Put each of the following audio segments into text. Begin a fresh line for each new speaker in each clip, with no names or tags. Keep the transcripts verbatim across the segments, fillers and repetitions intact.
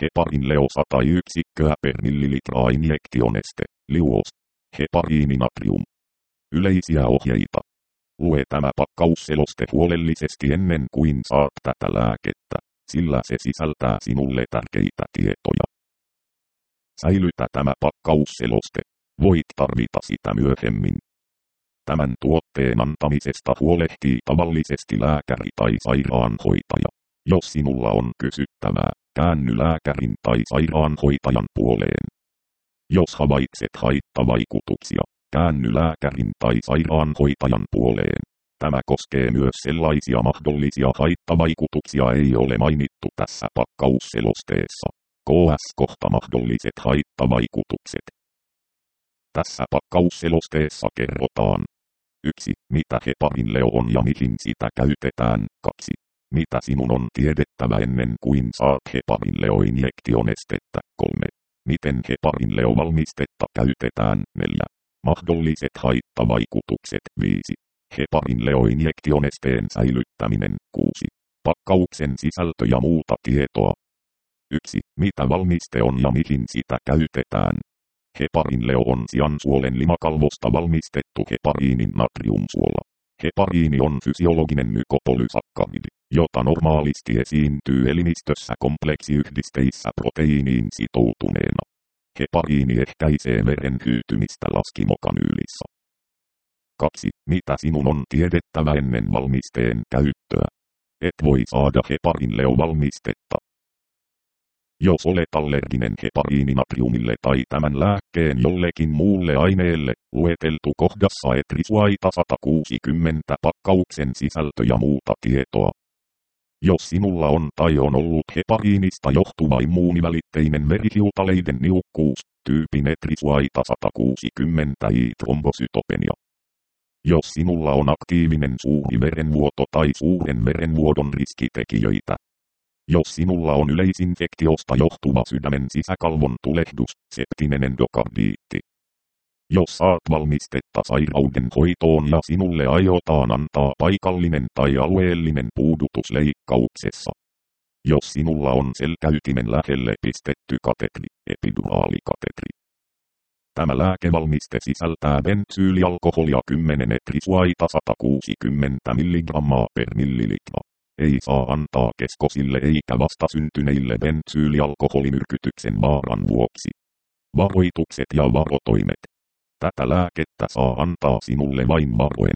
Heparinleo sata yksikköä per millilitra injektioneste, liuos. Hepariininatrium. Yleisiä ohjeita. Lue tämä pakkausseloste huolellisesti ennen kuin saat tätä lääkettä, sillä se sisältää sinulle tärkeitä tietoja. Säilytä tämä pakkausseloste. Voit tarvita sitä myöhemmin. Tämän tuotteen antamisesta huolehtii tavallisesti lääkäri tai sairaanhoitaja. Jos sinulla on kysyttävää, käänny lääkärin tai sairaanhoitajan puoleen. Jos havaitset haittavaikutuksia, käänny lääkärin tai sairaanhoitajan puoleen. Tämä koskee myös sellaisia mahdollisia haittavaikutuksia ei ole mainittu tässä pakkausselosteessa. K S kohta mahdolliset haittavaikutukset. Tässä pakkausselosteessa kerrotaan. yksi. Mitä heparinleo on ja mihin sitä käytetään. kaksi. Mitä sinun on tiedettävä ennen kuin saat heparinleo-injektionestettä. kolme. Miten heparinleo-valmistetta käytetään. neljä. Mahdolliset haittavaikutukset. viisi. Heparinleo-injektionesteen säilyttäminen. kuusi. Pakkauksen sisältö ja muuta tietoa. yksi. Mitä valmiste on ja mihin sitä käytetään. Heparinleo on siansuolen limakalvosta valmistettu hepariinin natriumsuola. Hepariini on fysiologinen mykopolysakkaridi, jota normaalisti esiintyy elimistössä kompleksiyhdisteissä proteiiniin sitoutuneena. Hepariini ehkäisee veren hyytymistä laskimokanyylissä. kaksi. Mitä sinun on tiedettävä ennen valmisteen käyttöä? Et voi saada heparinleo-valmistetta. Jos olet allerginen hepariininatriumille tai tämän lääkkeen jollekin muulle aineelle, lueteltu kohdassa etrisuaita sata kuusikymmentä pakkauksen sisältö ja muuta tietoa. Jos sinulla on tai on ollut hepariinista johtuva immuunivälitteinen verihiutaleiden niukkuus, tyypin etrisuaita sata kuusikymmentä I-trombosytopenia. Jos sinulla on aktiivinen suuri verenvuoto tai suuren verenvuodon riskitekijöitä. Jos sinulla on yleisinfektiosta johtuva sydämen sisäkalvon tulehdus, septinen endokardiitti. Jos saat valmistetta sairauden hoitoon ja sinulle aiotaan antaa paikallinen tai alueellinen puudutus leikkauksessa. Jos sinulla on selkäytimen lähelle pistetty katetri, epiduraalikatetri. Tämä lääkevalmiste sisältää bensyylialkoholia kymmenen etrisuaita sata kuusikymmentä milligrammaa per millilitra. Ei saa antaa keskosille eikä vastasyntyneille bensyylialkoholimyrkytyksen vaaran vuoksi. Varoitukset ja varotoimet. Tätä lääkettä saa antaa sinulle vain varoen.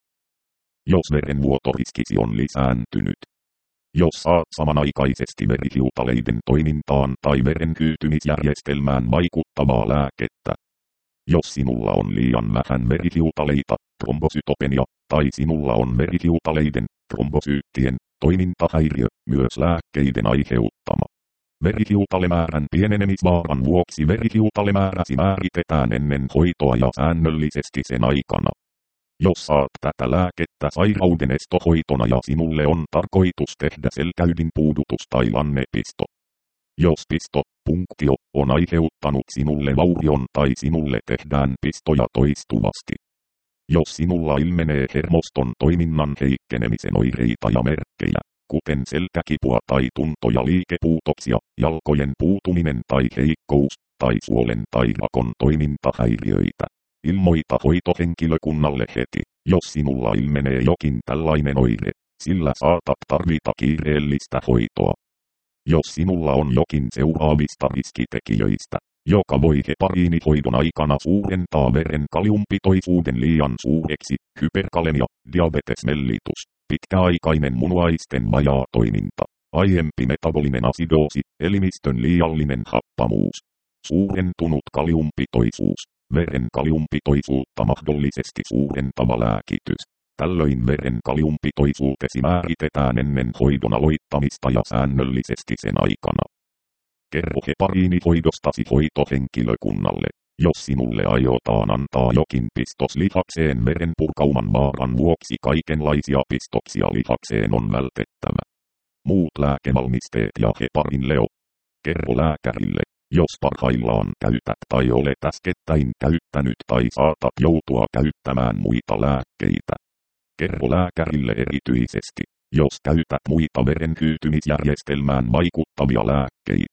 Jos verenvuotoriskisi on lisääntynyt. Jos saat samanaikaisesti verihiutaleiden toimintaan tai verenhyytymisjärjestelmään vaikuttavaa lääkettä. Jos sinulla on liian vähän verihiutaleita, trombosytopenia, tai sinulla on verihiutaleiden, trombosyyttien, toimintahäiriö, myös lääkkeiden aiheuttama. Verihiutalemäärän pienenemisvaaran vuoksi verihiutalemääräsi määritetään ennen hoitoa ja säännöllisesti sen aikana. Jos saat tätä lääkettä sairauden estohoitona ja sinulle on tarkoitus tehdä selkäydinpuudutus tai lannepisto. Jos pisto, punktio, on aiheuttanut sinulle vaurion tai sinulle tehdään pistoja toistuvasti. Jos sinulla ilmenee hermoston toiminnan heikkenemisen oireita ja merkkejä, kuten selkäkipua tai tunto- ja liikepuutoksia, jalkojen puutuminen tai heikkous, tai suolen tai rakon toimintahäiriöitä, ilmoita hoitohenkilökunnalle heti, jos sinulla ilmenee jokin tällainen oire, sillä saatat tarvita kiireellistä hoitoa. Jos sinulla on jokin seuraavista riskitekijöistä, joka voi hepariinihoidon aikana suurentaa veren kaliumpitoisuuden liian suureksi, hyperkalemia, diabetesmellitus, pitkäaikainen munuaisten vajaa toiminta, aiempi metabolinen asidoosi, elimistön liiallinen happamuus, suurentunut kaliumpitoisuus, veren kaliumpitoisuutta mahdollisesti suurentava lääkitys. Tällöin veren kaliumpitoisuutesi määritetään ennen hoidon aloittamista ja säännöllisesti sen aikana. Kerro hepariinihoidostasi hoitohenkilökunnalle, jos sinulle aiotaan antaa jokin pistos lihakseen verenpurkauman vaaran vuoksi kaikenlaisia pistoksia lihakseen on vältettävä. Muut lääkevalmisteet ja heparinleo. Kerro lääkärille, jos parhaillaan käytät tai olet äskettäin käyttänyt tai saatat joutua käyttämään muita lääkkeitä. Kerro lääkärille erityisesti, jos käytät muita verenhyytymisjärjestelmään vaikuttavia lääkkeitä.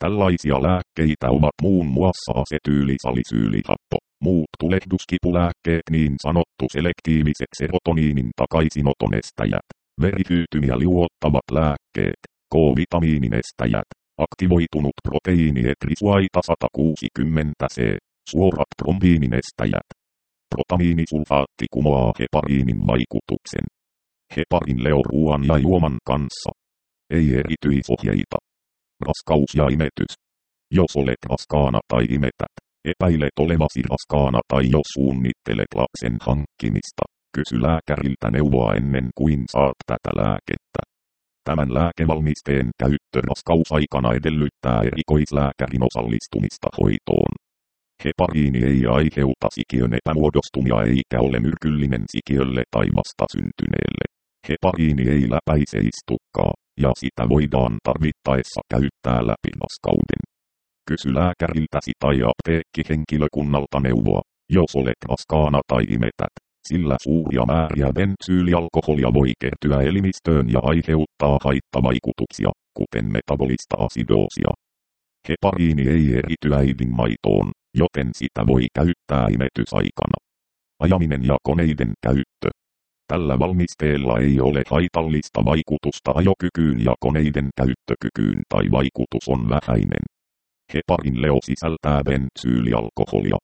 Tällaisia lääkkeitä ovat muun muassa asetyylisalisyylihappo, muut tulehduskipulääkkeet, niin sanottu selektiiviset serotoniinin takaisinoton estäjät, verihyytymiä liuottavat lääkkeet, K-vitamiinin estäjät, aktivoitunut proteiini etrisuaita sata kuusikymmentä C, suorat trombiinin estäjät. Protamiinisulfaatti kumoaa hepariinin vaikutuksen. Heparin leo ruoan ja juoman kanssa. Ei erityisohjeita. Raskaus ja imetys. Jos olet raskaana tai imetät, epäilet olevasi raskaana tai jos suunnittelet lapsen hankkimista, kysy lääkäriltä neuvoa ennen kuin saat tätä lääkettä. Tämän lääkevalmisteen käyttö raskausaikana edellyttää erikoislääkärin osallistumista hoitoon. Hepariini ei aiheuta sikiön epämuodostumia eikä ole myrkyllinen sikiölle tai vastasyntyneelle. Hepariini ei läpäise istukkaa, ja sitä voidaan tarvittaessa käyttää läpi raskauden. Kysy lääkäriltäsi tai apteekkihenkilökunnalta neuvoa, jos olet raskaana tai imetät, sillä suuria määriä bensyylialkoholia voi kertyä elimistöön ja aiheuttaa haittavaikutuksia, kuten metabolista asidoosia. Hepariini ei erity äidin maitoon, joten sitä voi käyttää imetysaikana. Ajaminen ja koneiden käyttö. Tällä valmisteella ei ole haitallista vaikutusta ajokykyyn ja koneiden käyttökykyyn tai vaikutus on vähäinen. Heparin leo sisältää bensyylialkoholia,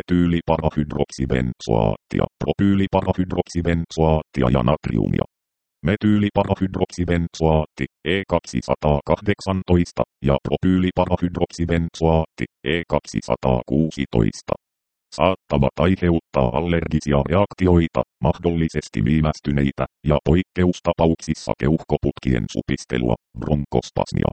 metyyliparahydroksibenzoaattia, propyyliparahydroksibenzoaattia ja natriumia. Metyyliparahydroksibenzoaatti E kaksisataakahdeksantoista ja propyyliparahydroksibenzoaatti E kaksisataakuusitoista. Saattavat aiheuttaa allergisia reaktioita, mahdollisesti viivästyneitä ja poikkeustapauksissa keuhkoputkien supistelua, bronkospasmia.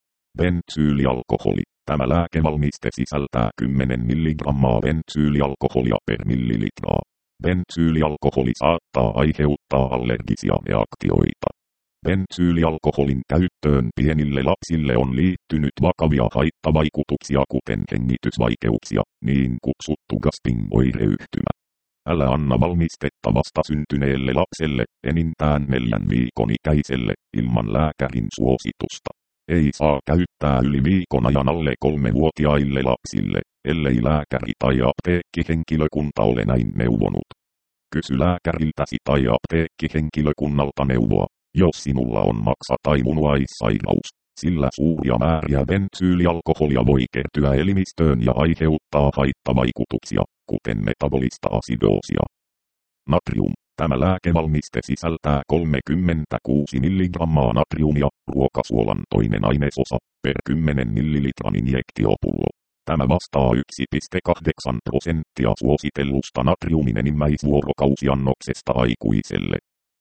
Bensyylialkoholi. Tämä lääkevalmiste sisältää kymmenen milligrammaa bensyylialkoholia per millilitraa. Bensyylialkoholi saattaa aiheuttaa allergisia reaktioita. Bensyylialkoholin käyttöön pienille lapsille on liittynyt vakavia haittavaikutuksia kuten hengitysvaikeuksia, niin kutsuttu gasping-oireyhtymä. Älä anna valmistetta vasta syntyneelle lapselle, enintään neljän viikon ikäiselle, ilman lääkärin suositusta. Ei saa käyttää yli viikon ajan alle kolmevuotiaille lapsille, ellei lääkäri tai apteekkihenkilökunta ole näin neuvonut. Kysy lääkäriltäsi tai apteekkihenkilökunnalta neuvoa, jos sinulla on maksa- tai munuaissairaus, sillä suuria määriä bensyylialkoholia voi kertyä elimistöön ja aiheuttaa haittavaikutuksia, kuten metabolista asidoosia. Natrium. Tämä lääkevalmiste sisältää kolmekymmentäkuusi milligrammaa natriumia, ruokasuolan toinen ainesosa, per kymmenen millilitran injektiopullo. Tämä vastaa yksi pilkku kahdeksan prosenttia suositellusta natriumin enimmäisvuorokausiannoksesta aikuiselle.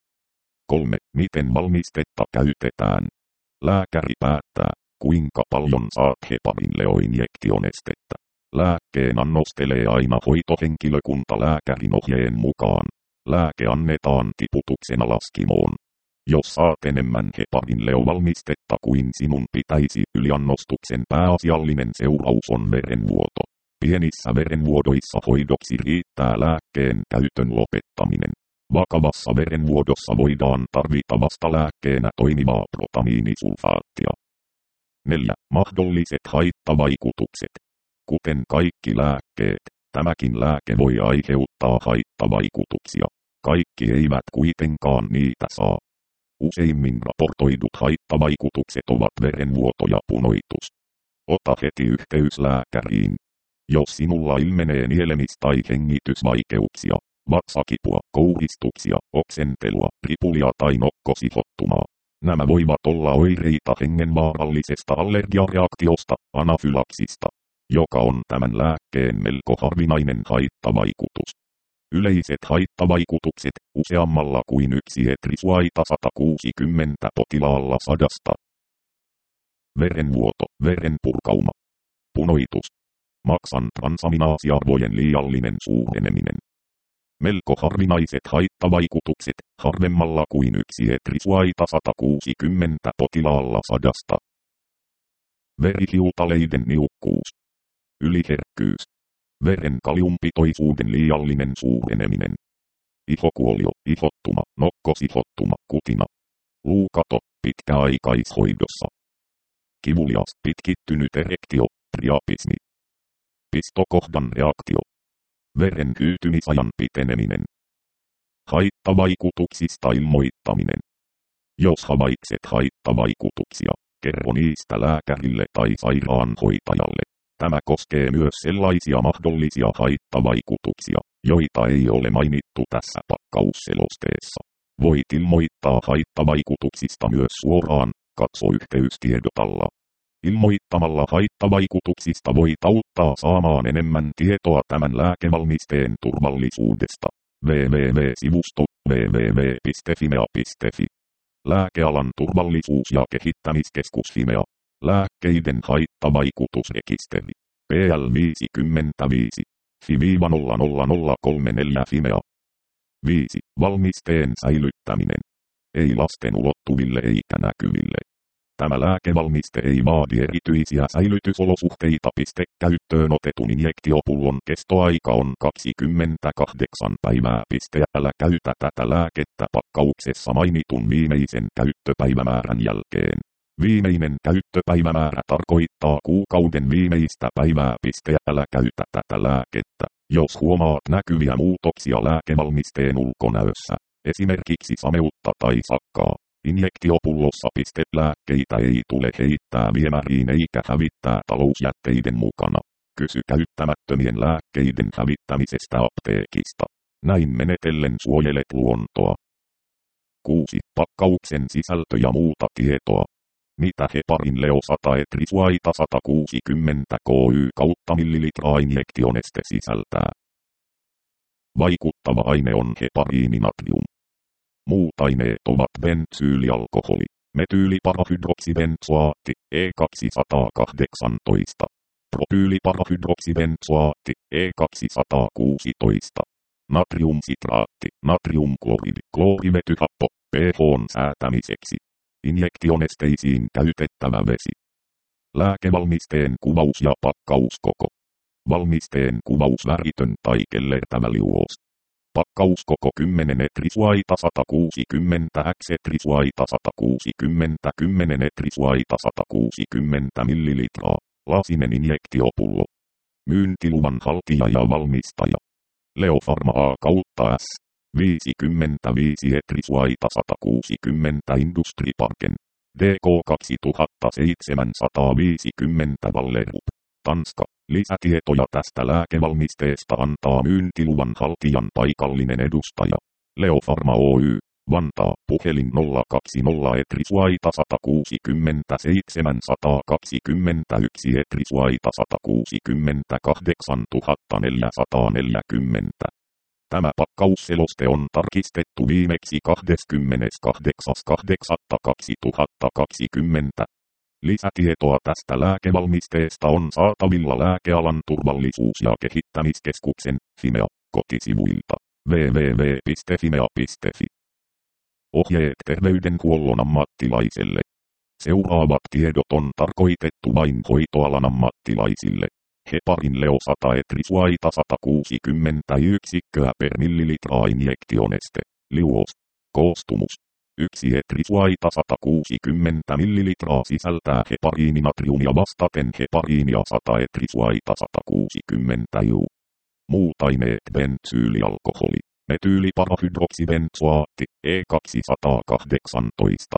kolme. Miten valmistetta käytetään? Lääkäri päättää, kuinka paljon saat heparin leoinjektionestettä. Lääkkeen annostelee aina hoitohenkilökunta lääkärin ohjeen mukaan. Lääke annetaan tiputuksena laskimoon. Jos saat enemmän heparin leovalmistetta kuin sinun pitäisi, yliannostuksen pääasiallinen seuraus on verenvuoto. Pienissä verenvuodoissa hoidoksi riittää lääkkeen käytön lopettaminen. Vakavassa verenvuodossa voidaan tarvita vastalääkkeenä toimivaa protamiinisulfaattia. neljä. Mahdolliset haittavaikutukset. Kuten kaikki lääkkeet, tämäkin lääke voi aiheuttaa haittavaikutuksia. Kaikki eivät kuitenkaan niitä saa. Useimmin raportoidut haittavaikutukset ovat verenvuoto ja punoitus. Ota heti yhteys lääkäriin. Jos sinulla ilmenee nielemis- tai hengitysvaikeuksia, vatsakipua, kouhistuksia, oksentelua, ripulia tai nokkosihottumaa. Nämä voivat olla oireita hengenvaarallisesta allergiareaktiosta, anafylaksista, joka on tämän lääkkeen melko harvinainen haittavaikutus. Yleiset haittavaikutukset useammalla kuin yksi etrisuaita sata kuusikymmentä potilaalla sadasta. Verenvuoto, verenpurkauma. Punoitus. Maksan transaminaasiarvojen liiallinen suureneminen. Melko harvinaiset haittavaikutukset, harvemmalla kuin yksi etrisuaita sata kuusikymmentä potilaalla sadasta. Verihiutaleiden niukkuus. Yliherkkyys. Veren kaliumpitoisuuden liiallinen suureneminen. Ihokuolio, ihottuma, nokkosihottuma, kutina. Luukato, pitkäaikaishoidossa. Kivulias, pitkittynyt erektio, priapismi. Pistokohdan reaktio. Veren hyytymisajan piteneminen. Haittavaikutuksista ilmoittaminen. Jos havaitset haittavaikutuksia, kerro niistä lääkärille tai sairaanhoitajalle. Tämä koskee myös sellaisia mahdollisia haittavaikutuksia, joita ei ole mainittu tässä pakkausselosteessa. Voit ilmoittaa haittavaikutuksista myös suoraan, katso yhteystiedot alla. Ilmoittamalla haittavaikutuksista voit auttaa saamaan enemmän tietoa tämän lääkevalmisteen turvallisuudesta. double-u double-u double-u piste sivusto double-u double-u double-u piste fimea piste fi. Lääkealan turvallisuus- ja kehittämiskeskus Fimea. Lääkkeiden haittavaikutusrekisteri. P L viisikymmentäviisi. F I nolla nolla nolla kolme neljä Fimea. viisi. Valmisteen säilyttäminen. Ei lasten ulottuville eikä näkyville. Tämä lääkevalmiste ei vaadi erityisiä säilytysolosuhteita. Piste käyttöön otetun injektiopullon kestoaika on kaksikymmentäkahdeksan päivää. Piste älä käytä tätä lääkettä pakkauksessa mainitun viimeisen käyttöpäivämäärän jälkeen. Viimeinen käyttöpäivämäärä tarkoittaa kuukauden viimeistä päivää. Piste älä käytä tätä lääkettä, jos huomaat näkyviä muutoksia lääkevalmisteen ulkonäössä, esimerkiksi sameutta tai sakkaa. Injektiopullossa. Piste lääkkeitä ei tule heittää viemäriin eikä hävittää talousjätteiden mukana. Kysy käyttämättömien lääkkeiden hävittämisestä apteekista. Näin menetellen suojelet luontoa. kuusi. Pakkauksen sisältö ja muuta tietoa. Mitä heparin leo sata etrisuaita sata kuusikymmentä ky kautta millilitraa injektioneste sisältää? Vaikuttava aine on hepariininatrium. Muut aineet ovat bensyylialkoholi, metyyliparahydroksibenzoaatti, E kaksisataakahdeksantoista, propyyliparahydroksibenzoaatti, E kaksisataakuusitoista, natriumsitraatti, natriumkloridi, kloorivetyhappo, pH:n säätämiseksi. Injektionesteisiin käytettävä vesi. Lääkevalmisteen kuvaus ja pakkauskoko. Valmisteen kuvaus väritön tai kellertävä liuos. Pakkauskoko kymmenen etrisuaita sata kuusikymmentä x etrisuaita sata kuusikymmentä kymmenen etrisuaita sata kuusikymmentä millilitraa. Lasinen injektiopullo. Myyntiluvan haltija ja valmistaja. Leopharma A kautta S. viisikymmentäviisi etrisuaita sata kuusikymmentä Industriparken. D K kaksituhattaseitsemänsataaviisikymmentä Vallerup. Tanska. Lisätietoja tästä lääkevalmisteesta antaa myyntiluvan haltijan paikallinen edustaja. Leopharma Oy. Vantaa. Puhelin nolla kaksikymmentä etrisuaita sata kuusikymmentä seitsemänsataakaksikymmentäyksi etrisuaita sata kuusikymmentä kahdeksantuhattaneljäsataaneljäkymmentä. Tämä pakkausseloste on tarkistettu viimeksi kahdeskymmeneskahdeksas kahdeksatta kaksituhattakaksikymmentä. Lisätietoa tästä lääkevalmisteesta on saatavilla Lääkealan turvallisuus- ja kehittämiskeskuksen Fimea kotisivuilta double-u double-u double-u piste fimea piste fi. Ohjeet terveydenhuollon ammattilaiselle. Seuraavat tiedot on tarkoitettu vain hoitoalan ammattilaisille. Heparin leo sata etrisuaita sata kuusikymmentä yksikköä per millilitraa injektioneste. Liuos. Koostumus. yksi etrisuaita sata kuusikymmentä millilitraa sisältää hepariininatriumia vastaten hepariinia sata etrisuaita sata kuusikymmentä iu. Muut aineet bensyylialkoholi, metyyliparahydroksibenzoaatti, E kaksisataakahdeksantoista,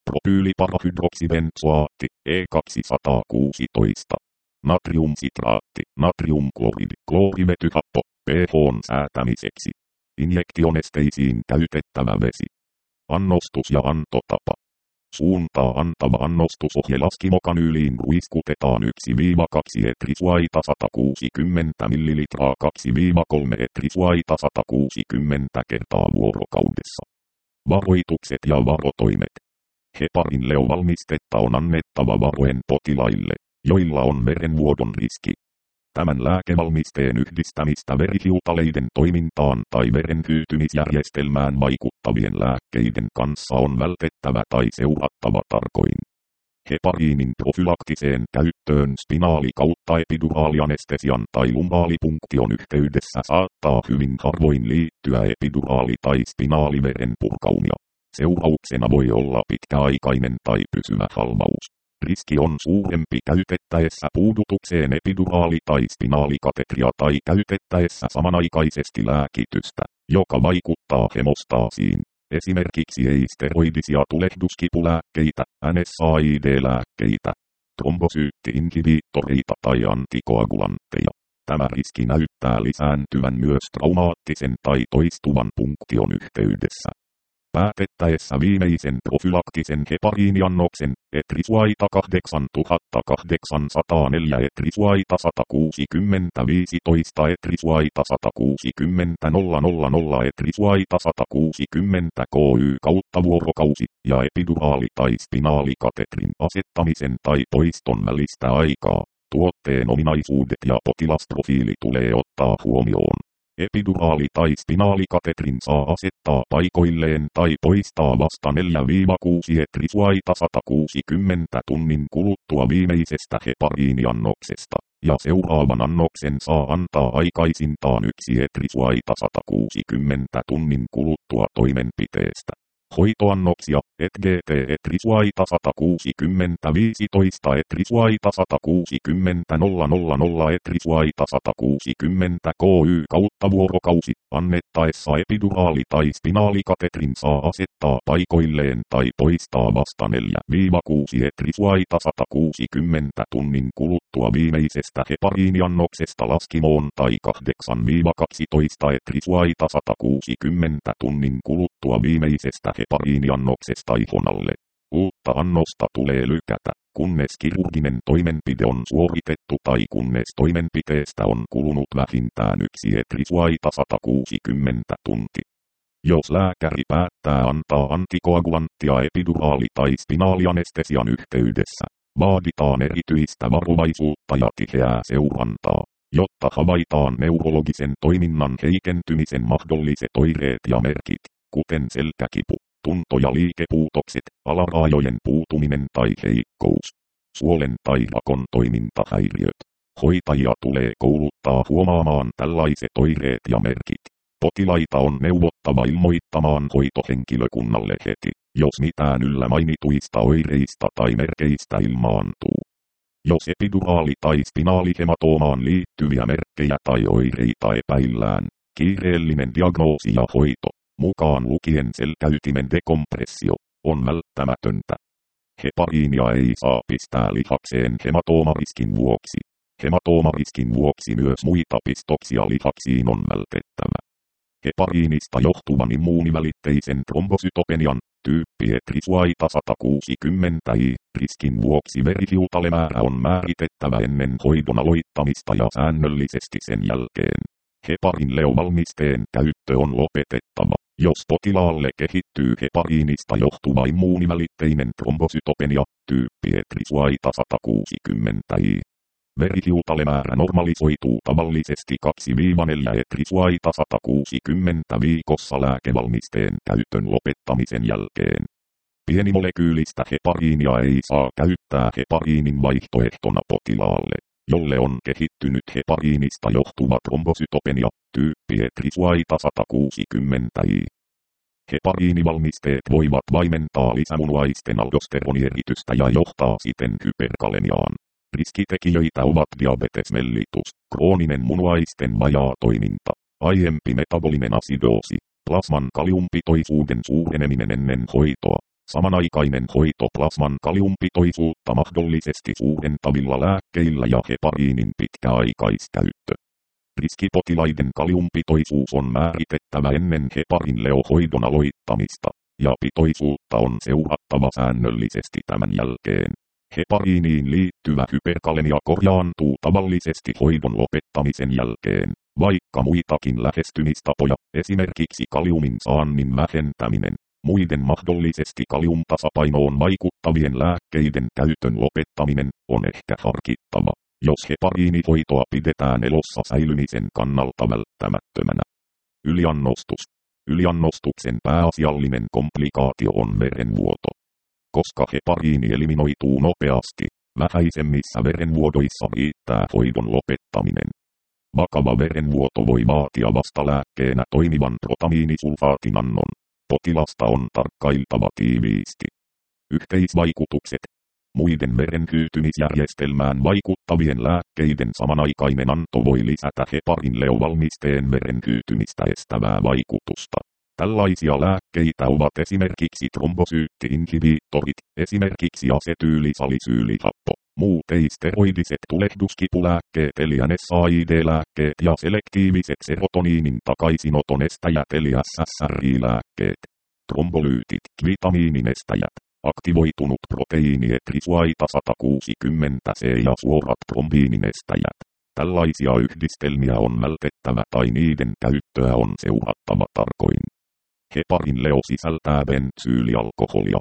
propyyliparahydroksibenzoaatti, E kaksisataakuusitoista, natriumsitraatti, natriumkloridi, kloorivetyhappo, pH:n säätämiseksi. Injektionesteisiin käytettävä vesi. Annostus ja antotapa. Suuntaa antava annostusohje laskimokanyyliin ruiskutetaan yksi kaksi etrisuaita sata kuusikymmentä millilitraa kaksi kolme etrisuaita sata kuusikymmentä kertaa vuorokaudessa. Varoitukset ja varotoimet. Heparin leovalmistetta on annettava varoen potilaille, joilla on verenvuodon riski. Tämän lääkevalmisteen yhdistämistä verihiutaleiden toimintaan tai verenhyytymisjärjestelmään vaikuttavien lääkkeiden kanssa on vältettävä tai seurattava tarkoin. Hepariinin profylaktiseen käyttöön spinaali- kautta epiduraalianestesian tai lumbaalipunktion yhteydessä saattaa hyvin harvoin liittyä epiduraali- tai spinaaliveren purkaumia. Seurauksena voi olla pitkäaikainen tai pysyvä halvaus. Riski on suurempi käytettäessä puudutukseen epiduraali- tai spinaalikatetria tai käytettäessä samanaikaisesti lääkitystä, joka vaikuttaa hemostaasiin. Esimerkiksi ei-steroidisia tulehduskipulääkkeitä, N S A I D-lääkkeitä, trombosyytti-inhibiittoreita tai antikoagulantteja. Tämä riski näyttää lisääntyvän myös traumaattisen tai toistuvan punktion yhteydessä. Päätettäessä viimeisen profylaktisen hepariiniannoksen, etrisuaita kahdeksantuhattakahdeksansataaneljä, etrisuaita sata kuusikymmentä viisitoista, etrisuaita sata kuusikymmentä nolla nolla nolla, etrisuaita sata kuusikymmentä K Y kautta vuorokausi, ja epiduraali- tai spinaalikatetrin asettamisen tai poiston välistä aikaa. Tuotteen ominaisuudet ja potilasprofiili tulee ottaa huomioon. Epiduraali- tai spinaalikatetrin saa asettaa paikoilleen tai poistaa vasta neljä kuusi etrisuaita sata kuusikymmentä tunnin kuluttua viimeisestä hepariiniannoksesta, ja seuraavan annoksen saa antaa aikaisintaan yksi etrisuaita sata kuusikymmentä tunnin kuluttua toimenpiteestä. Hoitoannoksia, et G T etrisuaita sata kuusikymmentä viisitoista, etrisuaita sata kuusikymmentä nolla nolla nolla, etrisuaita sata kuusikymmentä K Y kautta vuorokausi, annettaessa epiduraali- tai spinaalikatetrin saa asettaa paikoilleen tai poistaa vasta neljä kuusi etrisuaita sata kuusikymmentä tunnin kuluttua viimeisestä hepariiniannoksesta laskimoon tai kahdeksan kaksitoista etrisuaita sata kuusikymmentä tunnin kuluttua viimeisestä hepariiniannoksesta ihonalle. Uutta annosta tulee lykätä, kunnes kirurginen toimenpide on suoritettu tai kunnes toimenpiteestä on kulunut vähintään yksi etrisuaita sata kuusikymmentä tunti. Jos lääkäri päättää antaa antikoagulanttia epiduraali- tai spinaalianestesian yhteydessä, vaaditaan erityistä varovaisuutta ja tiheää seurantaa, jotta havaitaan neurologisen toiminnan heikentymisen mahdolliset oireet ja merkit, kuten selkäkipu, tunto- ja liikepuutokset, alaraajojen puutuminen tai heikkous, suolen tai rakon toimintahäiriöt. Hoitajia tulee kouluttaa huomaamaan tällaiset oireet ja merkit. Potilaita on neuvottava ilmoittamaan hoitohenkilökunnalle heti, jos mitään yllä mainituista oireista tai merkeistä ilmaantuu. Jos epiduraali- tai spinaalihematoomaan liittyviä merkkejä tai oireita epäillään, kiireellinen diagnoosi ja hoito, mukaan lukien selkäytimen dekompressio, on välttämätöntä. Hepariinia ei saa pistää lihakseen hematoomariskin vuoksi. Hematoomariskin vuoksi myös muita pistoksia lihaksiin on vältettävä. Hepariinista johtuvan immuunivälitteisen trombosytopenian, tyyppi etrisuaita sata kuusikymmentä I, riskin vuoksi verihiutalemäärä on määritettävä ennen hoidon aloittamista ja säännöllisesti sen jälkeen. Heparinleovalmisteen käyttö on lopetettava, jos potilaalle kehittyy hepariinista johtuva immuunivälitteinen trombosytopenia, tyyppi etrisuaita sata kuusikymmentä I. Verihiutalemäärä normalisoituu tavallisesti kaksi neljä etrisuaita sata kuusikymmentä viikossa lääkevalmisteen käytön lopettamisen jälkeen. Pienimolekyylistä hepariinia ei saa käyttää hepariinin vaihtoehtona potilaalle, jolle on kehittynyt hepariinista johtuva trombosytopenia, tyyppi etrisuaita sata kuusikymmentä I. Hepariinivalmisteet voivat vaimentaa lisämunuaisten aldosteronieritystä ja johtaa siten hyperkalemiaan. Riskitekijöitä ovat diabetes mellitus, krooninen munuaisten vajaa toiminta, aiempi metabolinen asidoosi, plasman kaliumpitoisuuden suureneminen ennen hoitoa, samanaikainen hoito plasman kaliumpitoisuutta mahdollisesti suurentavilla lääkkeillä ja hepariinin pitkäaikaiskäyttö. Riskipotilaiden kaliumpitoisuus on määritettävä ennen heparinleohoidon aloittamista, ja pitoisuutta on seurattava säännöllisesti tämän jälkeen. Hepariiniin liittyvä hyperkalemia korjaantuu tavallisesti hoidon lopettamisen jälkeen, vaikka muitakin lähestymistapoja, esimerkiksi kaliumin saannin vähentäminen, muiden mahdollisesti kaliumtasapainoon vaikuttavien lääkkeiden käytön lopettaminen, on ehkä harkittava, jos hepariinihoitoa pidetään elossa säilymisen kannalta välttämättömänä. Yliannostus. Yliannostuksen pääasiallinen komplikaatio on verenvuoto. Koska hepariini eliminoituu nopeasti, vähäisemmissä verenvuodoissa riittää hoidon lopettaminen. Vakava verenvuoto voi vaatia vasta lääkkeenä toimivan protamiinisulfaatin annon. Potilasta on tarkkailtava tiiviisti. Yhteisvaikutukset. Muiden verenkyytymisjärjestelmään vaikuttavien lääkkeiden samanaikainen anto voi lisätä heparinleovalmisteen verenkyytymistä estävää vaikutusta. Tällaisia lääkkeitä ovat esimerkiksi trombosyytti-inhibiittorit, esimerkiksi asetyylisalisyylihappo, muut ei-steroidiset tulehduskipulääkkeet eli N S A I D-lääkkeet ja selektiiviset serotoniinin takaisinoton estäjät eli S S R I-lääkkeet. Trombolyytit, vitamiinin estäjät, aktivoitunut proteiini etrisuaita sata kuusikymmentä C ja suorat trombiinin estäjät. Tällaisia yhdistelmiä on vältettävä tai niiden käyttöä on seurattava tarkoin. Heparinleo sisältää bensyylialkoholia,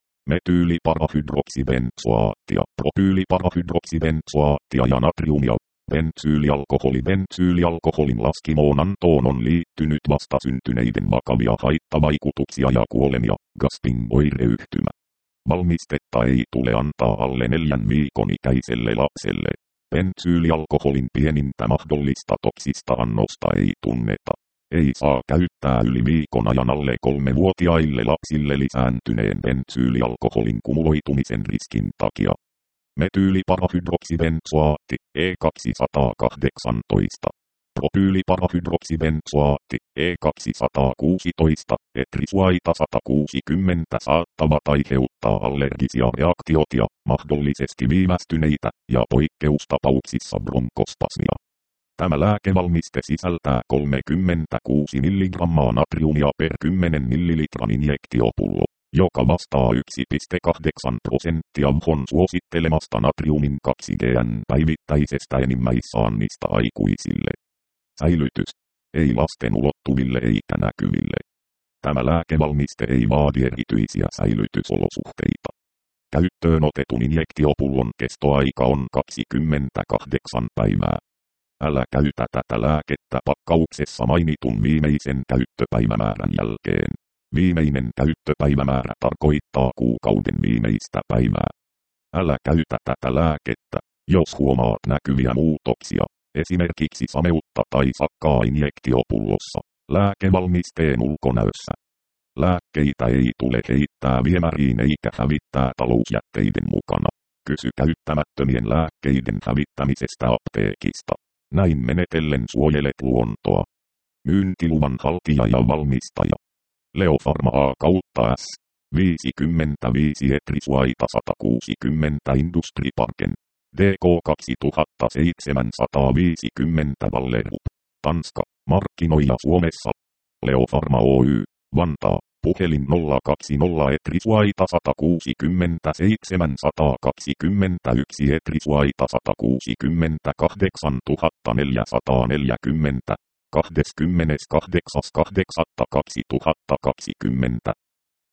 metyyliparahydroksibenzoaattia, propyyliparahydroksibenzoaattia ja natriumia. Bensyylialkoholi bensyylialkoholin laskimoon antoon on liittynyt vastasyntyneiden vakavia haittavaikutuksia ja kuolemia, Gasping-oireyhtymä. Valmistetta ei tule antaa alle neljän viikon ikäiselle lapselle. Bensyylialkoholin pienintä mahdollista toksista annosta ei tunneta. Ei saa käyttää yli viikon ajan alle kolmevuotiaille lapsille lisääntyneen bensyylialkoholin kumuloitumisen riskin takia. Metyyliparahydroksibenzoaatti E kaksisataakahdeksantoista. Propyyliparahydroksibenzoaatti E kaksisataakuusitoista, etrisuaita sata kuusikymmentä saattavat aiheuttaa allergisia reaktioita, mahdollisesti viivästyneitä ja poikkeustapauksissa bronkospasmia. Tämä lääkevalmiste sisältää kolmekymmentäkuusi milligrammaa natriumia per kymmenen millilitran injektiopullo, joka vastaa yksi pilkku kahdeksan prosenttia W H O:n suosittelemasta natriumin kaksi g:n päivittäisestä enimmäissaannista aikuisille. Säilytys. Ei lasten ulottuville eikä näkyville. Tämä lääkevalmiste ei vaadi erityisiä säilytysolosuhteita. Käyttöön otetun injektiopullon kestoaika on kaksikymmentäkahdeksan päivää. Älä käytä tätä lääkettä pakkauksessa mainitun viimeisen käyttöpäivämäärän jälkeen. Viimeinen käyttöpäivämäärä tarkoittaa kuukauden viimeistä päivää. Älä käytä tätä lääkettä, jos huomaat näkyviä muutoksia, esimerkiksi sameutta tai sakkaa injektiopullossa, lääkevalmisteen ulkonäössä. Lääkkeitä ei tule heittää viemäriin eikä hävittää talousjätteiden mukana. Kysy käyttämättömien lääkkeiden hävittämisestä apteekista. Näin menetellen suojelet luontoa. Myyntiluvan haltija ja valmistaja. Leo Pharma A kautta S. viisikymmentäviisi etrisuaita sata kuusikymmentä Industriparken. D K kaksituhattaseitsemänsataaviisikymmentä Ballerup. Tanska. Markkinoija Suomessa. Leo Pharma Oy. Vantaa. Puhelin nolla kaksikymmentä etrisuaita sata kuusikymmentä seitsemänsataakaksikymmentäyksi etrisuaita sata kuusikymmentäkahdeksan neljäsataaneljäkymmentä. kahdeskymmeneskahdeksas kahdeksatta kaksituhattakaksikymmentä